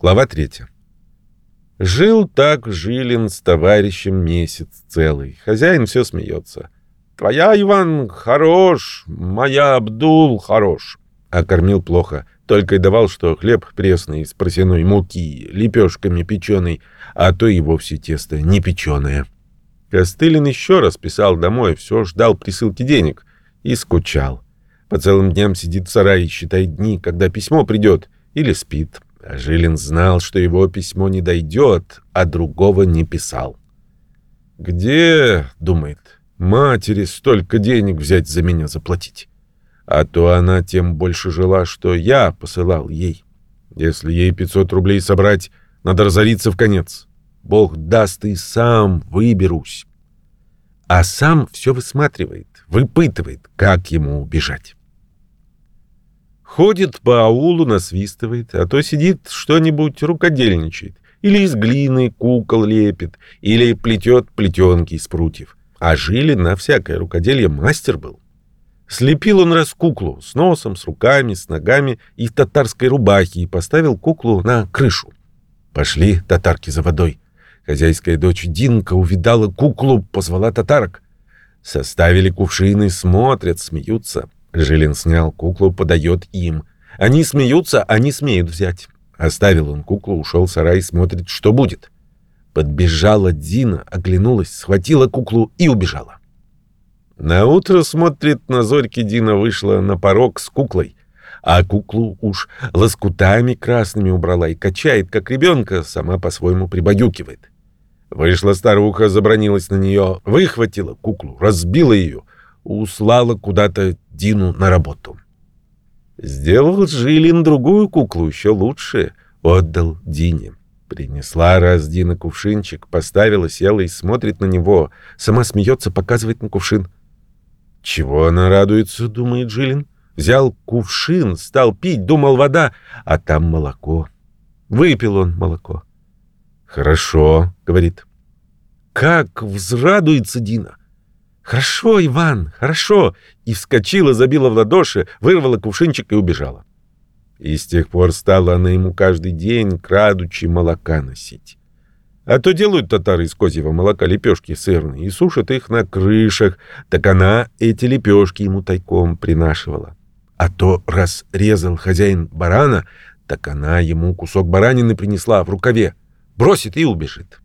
Глава 3. Жил так Жилин с товарищем месяц целый. Хозяин все смеется. «Твоя, Иван, хорош, моя Абдул хорош». А кормил плохо, только и давал, что хлеб пресный из просяной муки, лепешками печеный, а то и вовсе тесто не печеное. Костылин еще раз писал домой, все ждал присылки денег и скучал. По целым дням сидит в сарае и считает дни, когда письмо придет, или спит. А Жилин знал, что его письмо не дойдет, а другого не писал. «Где, — думает, — матери столько денег взять за меня заплатить? А то она тем больше жила, что я посылал ей. Если ей 500 рублей собрать, надо разориться в конец. Бог даст, и сам выберусь». А сам все высматривает, выпытывает, как ему убежать. Ходит по аулу, насвистывает, а то сидит что-нибудь рукодельничает, или из глины кукол лепит, или плетет плетенки из прутьев. А Жилин на всякое рукоделье мастер был. Слепил он раз куклу с носом, с руками, с ногами и в татарской рубахе и поставил куклу на крышу. Пошли татарки за водой. Хозяйская дочь Динка увидала куклу, позвала татарок. Составили кувшины, смотрят, смеются. Жилин снял куклу, подает им. Они смеются, а не смеют взять. Оставил он куклу, ушел в сарай, смотрит, что будет. Подбежала Дина, оглянулась, схватила куклу и убежала. Наутро, смотрит, на зорьке Дина вышла на порог с куклой, а куклу уж лоскутами красными убрала и качает, как ребенка, сама по-своему прибаюкивает. Вышла старуха, забранилась на нее, выхватила куклу, разбила ее, услала куда-то Дину на работу. Сделал Жилин другую куклу, еще лучше, отдал Дине. Принесла раз Дина кувшинчик, поставила, села и смотрит на него, сама смеется, показывает на кувшин. Чего она радуется, думает Жилин. Взял кувшин, стал пить, думал вода, а там молоко. Выпил он молоко. «Хорошо», — говорит. Как взрадуется Дина. «Хорошо, Иван, хорошо!» И вскочила, забила в ладоши, вырвала кувшинчик и убежала. И с тех пор стала она ему каждый день, крадучи, молока носить. А то делают татары из козьего молока лепешки сырные и сушат их на крышах, так она эти лепешки ему тайком принашивала. А то раз резал хозяин барана, так она ему кусок баранины принесла в рукаве, бросит и убежит.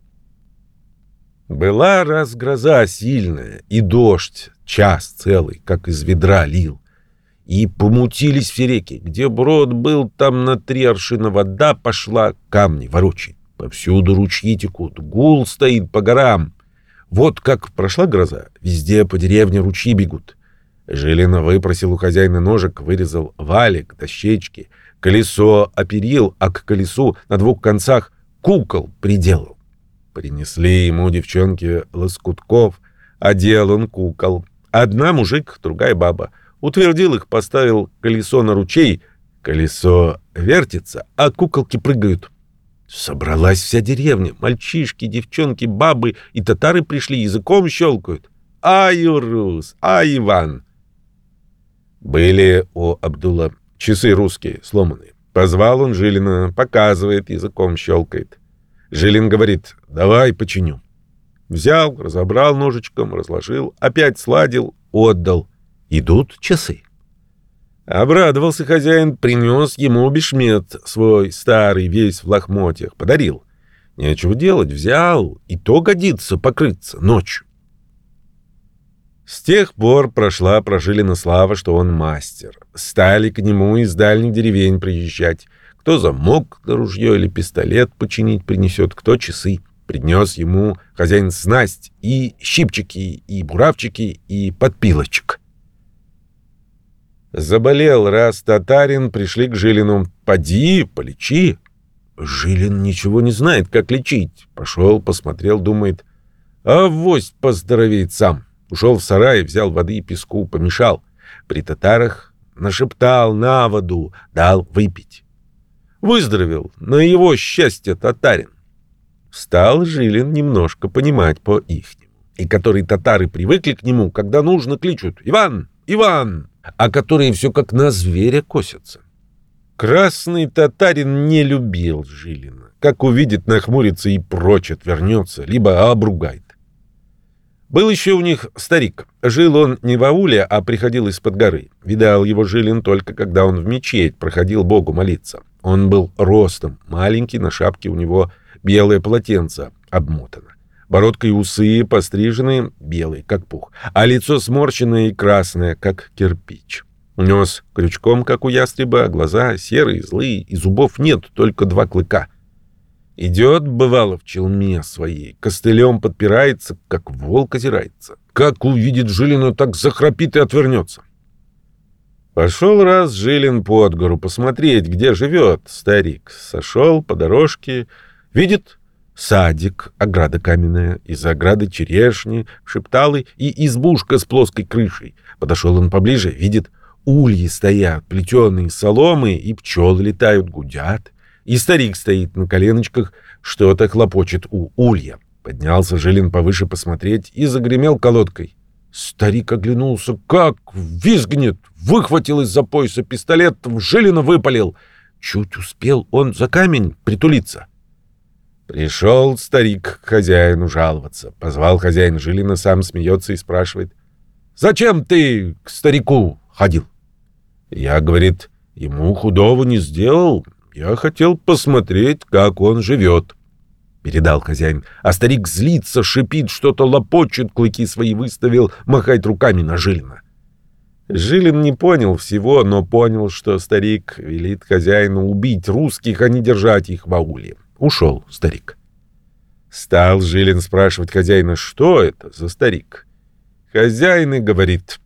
Была раз гроза сильная, и дождь час целый, как из ведра лил. И помутились все реки. Где брод был, там на 3 аршина вода пошла, камни ворочает. Повсюду ручьи текут, гул стоит по горам. Вот как прошла гроза, везде по деревне ручьи бегут. Жилин выпросил у хозяина ножик, вырезал валик, дощечки, колесо оперил, а к колесу на 2 концах кукол приделал. Принесли ему девчонки лоскутков, одел он кукол. Одна мужик, другая баба. Утвердил их, поставил колесо на ручей. Колесо вертится, а куколки прыгают. Собралась вся деревня. Мальчишки, девчонки, бабы и татары пришли, языком щелкают. «Ай, Урус! Ай, Иван!» Были у Абдула часы русские, сломанные. Позвал он Жилина, показывает, языком щелкает. Жилин говорит: «Давай починю». Взял, разобрал ножичком, разложил, опять сладил, отдал. Идут часы. Обрадовался хозяин, принес ему бешмет свой старый, весь в лохмотьях, подарил. Нечего делать, взял, и то годится покрыться ночью. С тех пор прошла про Жилина слава, что он мастер. Стали к нему из дальних деревень приезжать. Кто замок на ружье или пистолет починить принесет, кто часы. Принес ему хозяин снасть и щипчики, и буравчики, и подпилочек. Заболел раз татарин, пришли к Жилину. «Поди, полечи». Жилин ничего не знает, как лечить. Пошел, посмотрел, думает: авось поздоровеет сам. Ушел в сарай, взял воды и песку, помешал. При татарах нашептал на воду, дал выпить. Выздоровел, на его счастье, татарин. Стал Жилин немножко понимать по-ихнему. И которые татары привыкли к нему, когда нужно, кличут: «Иван! Иван!», а которые все как на зверя косятся. Красный татарин не любил Жилина. Как увидит, нахмурится и прочь отвернется, либо обругает. Был еще у них старик. Жил он не в ауле, а приходил из-под горы. Видал его Жилин только когда он в мечеть проходил Богу молиться. Он был ростом, маленький, на шапке у него белое полотенце обмотано. Бородка и усы пострижены, белые, как пух, а лицо сморщенное и красное, как кирпич. Нос крючком, как у ястреба, а глаза серые, злые, и зубов нет, только 2 клыка. Идет, бывало, в челме своей, костылем подпирается, как волк озирается. Как увидит Жилина, так захрапит и отвернется. Пошел раз Жилин под гору посмотреть, где живет старик. Сошел по дорожке, видит садик, ограда каменная, из ограды черешни, шепталы и избушка с плоской крышей. Подошел он поближе, видит, ульи стоят, плетеные из соломы, и пчелы летают, гудят. И старик стоит на коленочках, что-то хлопочет у улья. Поднялся Жилин повыше посмотреть и загремел колодкой. Старик оглянулся, как визгнет, выхватил из-за пояса пистолет, в Жилина выпалил. Чуть успел он за камень притулиться. Пришел старик к хозяину жаловаться. Позвал хозяин Жилина, сам смеется и спрашивает: «Зачем ты к старику ходил?» Я, говорит, ему худого не сделал. Я хотел посмотреть, как он живет. Передал хозяин. А старик злится, шипит, что-то лопочет, клыки свои выставил, махает руками на Жилина. Жилин не понял всего, но понял, что старик велит хозяину убить русских, а не держать их в ауле. Ушел старик. Стал Жилин спрашивать хозяина, что это за старик. Хозяин и говорит: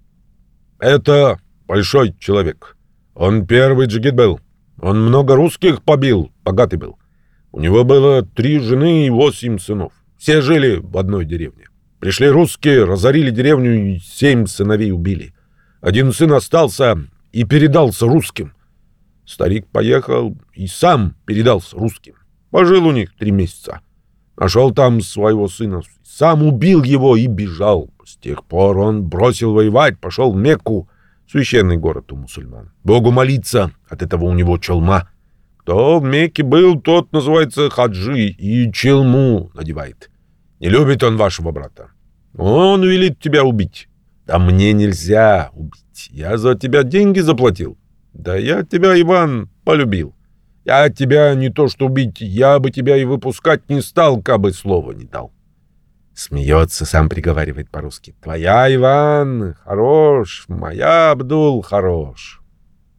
«Это большой человек. Он первый джигит был. Он много русских побил, богатый был. У него было 3 жены и 8 сынов. Все жили в одной деревне. Пришли русские, разорили деревню и 7 сыновей убили. 1 сын остался и передался русским. Старик поехал и сам передался русским. Пожил у них 3 месяца. Нашел там своего сына, сам убил его и бежал. С тех пор он бросил воевать, пошел в Мекку, священный город у мусульман. Богу молиться, от этого у него челма. Кто в Мекке был, тот называется хаджи и челму надевает. Не любит он вашего брата. Он велит тебя убить. Да мне нельзя убить. Я за тебя деньги заплатил. Да я тебя, Иван, полюбил. Я тебя не то что убить, я бы тебя и выпускать не стал, кабы слова не дал. Смеется, сам приговаривает по-русски. Твоя, Иван, хорош, моя, Абдул, хорош.